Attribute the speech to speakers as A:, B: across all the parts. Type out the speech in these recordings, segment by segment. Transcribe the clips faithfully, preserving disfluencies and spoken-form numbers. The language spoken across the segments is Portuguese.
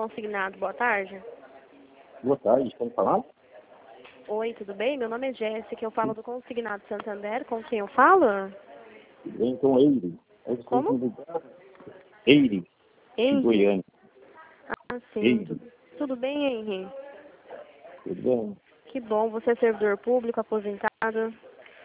A: Consignado, boa tarde.
B: Boa tarde, como falar?
A: Oi, tudo bem? Meu nome é Jéssica, eu falo do Consignado Santander, com quem eu falo?
B: Vem com Eire.
A: Como?
B: Eire, de
A: Henry?
B: Goiânia.
A: Ah, sim.
B: Eire,
A: Tu- Tudo bem, Henry?
B: tudo bem?
A: Que bom, você é servidor público, aposentado?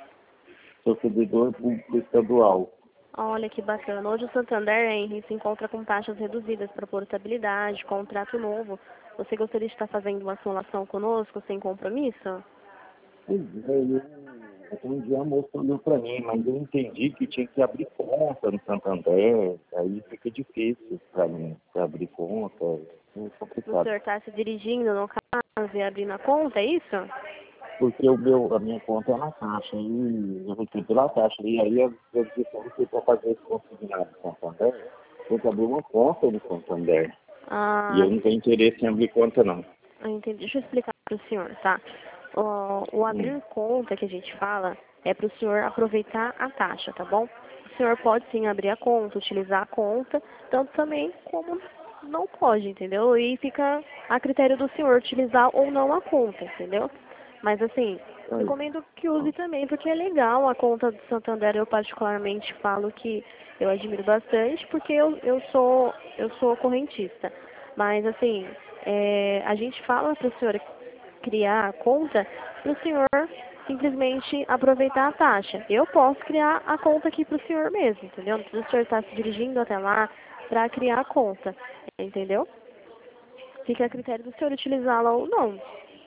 B: Sou servidor público estadual.
A: Olha que bacana. Hoje o Santander, Henry, se encontra com taxas reduzidas para portabilidade, contrato novo. Você gostaria de estar fazendo uma simulação conosco, sem compromisso?
B: Pois é, eu, um dia a moça olhou para mim, mas eu entendi que tinha que abrir conta no Santander, aí fica difícil para mim, para abrir conta, é
A: O
B: complicado.
A: senhor está se dirigindo, no caso, e abrindo a conta, é isso?
B: Porque o meu, a minha conta é na Caixa, e eu recebo pela Caixa, e aí eu eu disse para você, para fazer esse consignado no Santander, tem que abrir uma conta no Santander. E
A: Ah,
B: eu não tenho interesse em abrir conta, não.
A: Ah, entendi. Deixa eu explicar para o senhor, tá? O, o abrir
B: Hum.
A: conta que a gente fala é para o senhor aproveitar a taxa, tá bom? O senhor pode sim abrir a conta, utilizar a conta, tanto também como não pode, entendeu? E fica a critério do senhor utilizar ou não a conta, entendeu? Mas assim,
B: Aí,
A: recomendo que
B: ó,
A: use também, porque é legal a conta do Santander. Eu particularmente falo que eu admiro bastante, porque eu, eu sou eu sou correntista. Mas assim, é, a gente fala para o senhor criar a conta para o senhor simplesmente aproveitar a taxa. Eu posso criar a conta aqui para o senhor mesmo, entendeu? Não precisa o senhor estar se dirigindo até lá para criar a conta, entendeu? Fica a critério do senhor utilizá-la ou não.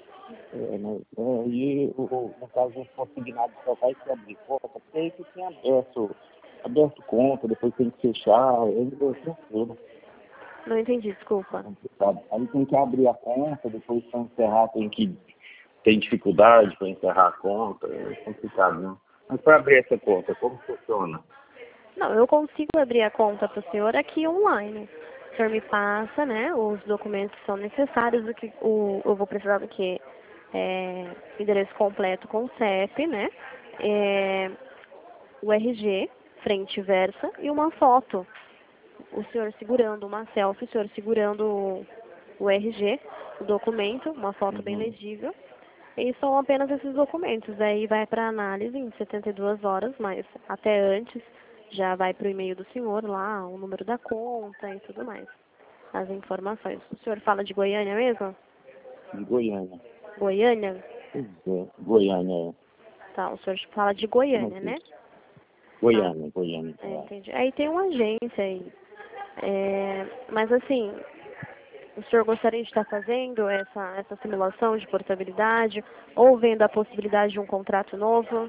B: é, né, é, e o, o- no caso do consignado só vai se abrir conta, porque aí que tem aberto, aberto conta, depois tem que fechar, aí deu tranquilo,
A: Não entendi, desculpa.
B: complicado. Aí tem que abrir a conta, depois para encerrar tem que tem dificuldade para encerrar a conta, é complicado, né? Mas para abrir essa conta, como funciona?
A: Não, eu consigo abrir a conta para o senhor aqui online. O senhor me passa, né, os documentos que são necessários, o que o, eu vou precisar do que? É, endereço completo com C E P, né? É, o R G, frente e versa, e uma foto. O senhor segurando uma selfie, o senhor segurando o, o R G, o documento, uma foto bem
B: Uhum.
A: legível. E são apenas esses documentos. Aí vai para análise em setenta e duas horas, mas até antes já vai para o e-mail do senhor lá, o número da conta e tudo mais. As informações. O senhor fala de Goiânia mesmo?
B: De Goiânia.
A: Goiânia?
B: Pois é, Goiânia, é.
A: Tá, o senhor fala de
B: Como
A: Goiânia,
B: assim?
A: né? Ah,
B: Goiânia, Goiânia.
A: é,
B: É.
A: entendi. Aí tem uma agência aí. É, mas assim, o senhor gostaria de estar fazendo essa, essa simulação de portabilidade ou vendo a possibilidade de um contrato novo?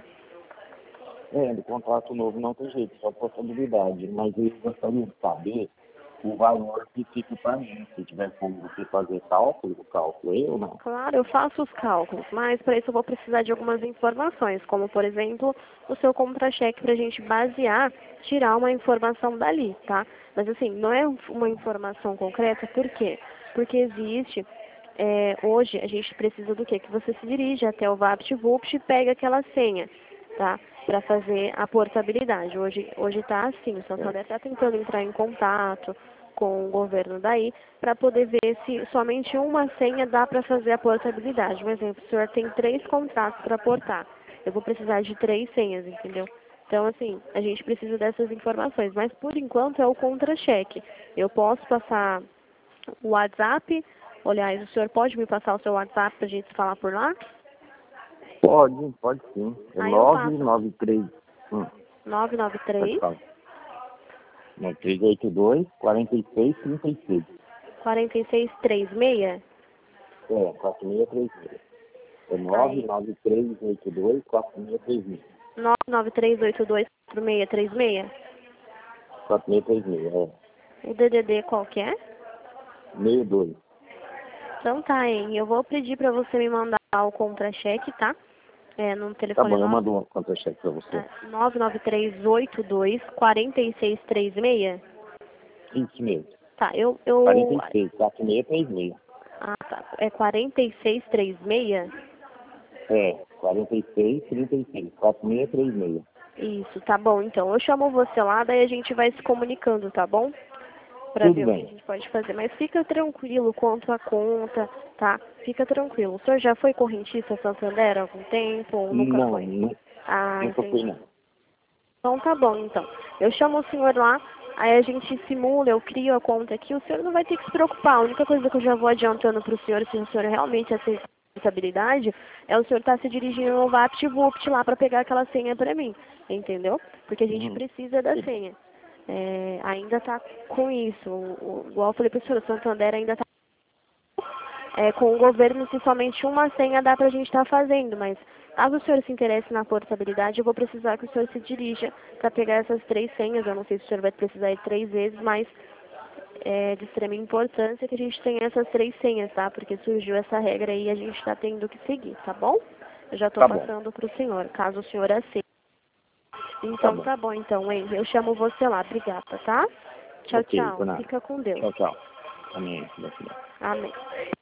B: É, do contrato novo não tem jeito, só possibilidade. Mas eu gostaria de saber o valor que fica para mim. Se tiver como você fazer cálculo, o cálculo eu não.
A: Claro, eu faço os cálculos, mas para isso eu vou precisar de algumas informações, como por exemplo o seu contra-cheque para a gente basear, tirar uma informação dali, tá? Mas assim, não é um- uma informação concreta, por quê? Porque existe, é, hoje a gente precisa do quê? Que você se dirija até o VaptVupt e pegue aquela senha, tá? Para fazer a portabilidade. Hoje hoje está assim, o
B: É.
A: Santander está tentando entrar em contato com o governo daí, para poder ver se somente uma senha dá para fazer a portabilidade. Um exemplo, o senhor tem três contratos para portar. Eu vou precisar de três senhas, entendeu? Então, assim, a gente precisa dessas informações, mas por enquanto é o contra-cheque. Eu posso passar o WhatsApp, aliás, o senhor pode me passar o seu WhatsApp para a gente falar por lá?
B: Pode, pode sim. É
A: Aí eu
B: nove
A: passo
B: nove três. Hum,
A: nove nove
B: pode
A: três,
B: falar. É três oito dois, quatro seis, trinta e seis.
A: quatro seis três seis.
B: É, quatro seis três seis. É nove
A: Aí,
B: nove três oito dois, quatro seis três seis.
A: nove nove três oito dois quatro seis três seis.
B: quatro seis três seis, é.
A: O D D D qual que é?
B: sessenta e dois.
A: Então tá, hein? Eu vou pedir pra você me mandar o contra-cheque, tá? É, no
B: Tá
A: telefone
B: bom, eu
A: nove
B: mando um contra-cheque pra você.
A: nove nove três oito dois quatro seis três seis.
B: Isso mesmo.
A: Tá, eu... eu
B: quarenta e seis, quatro seis três seis.
A: ah, tá. É quatro seis três seis?
B: É, quarenta e seis, trinta e seis, quatro seis três seis.
A: Isso, tá bom. Então, eu chamo você lá, daí a gente vai se comunicando, tá bom? para ver bem. O que a gente pode fazer. Mas fica tranquilo quanto à conta, tá? Fica tranquilo. O senhor já foi correntista Santander há algum tempo ou nunca
B: não,
A: foi?
B: Não,
A: ah,
B: nunca fui, não.
A: Então tá bom, então. Eu chamo o senhor lá, aí a gente simula, eu crio a conta aqui, o senhor não vai ter que se preocupar. A única coisa que eu já vou adiantando para o senhor, se o senhor realmente aceita a responsabilidade, é o senhor estar tá se dirigindo no VaptVupt lá para pegar aquela senha para mim, entendeu? Porque a gente hum. precisa da senha. É, ainda está com isso. O, o, igual eu falei para o senhor, o Santander ainda está é, com o governo, se somente uma senha dá para a gente estar tá fazendo, mas caso o senhor se interesse na portabilidade, eu vou precisar que o senhor se dirija para pegar essas três senhas. Eu não sei se o senhor vai precisar ir três vezes, mas é de extrema importância que a gente tenha essas três senhas, tá? Porque surgiu essa regra aí e a gente está tendo que seguir, tá bom? Eu já estou tá passando para o senhor, caso o senhor aceite. Então tá bom, tá bom então, Henry. Eu chamo você lá. Obrigada, tá? Tchau, okay, tchau. Fica com Deus.
B: Tchau, tchau. Amém.
A: Amém.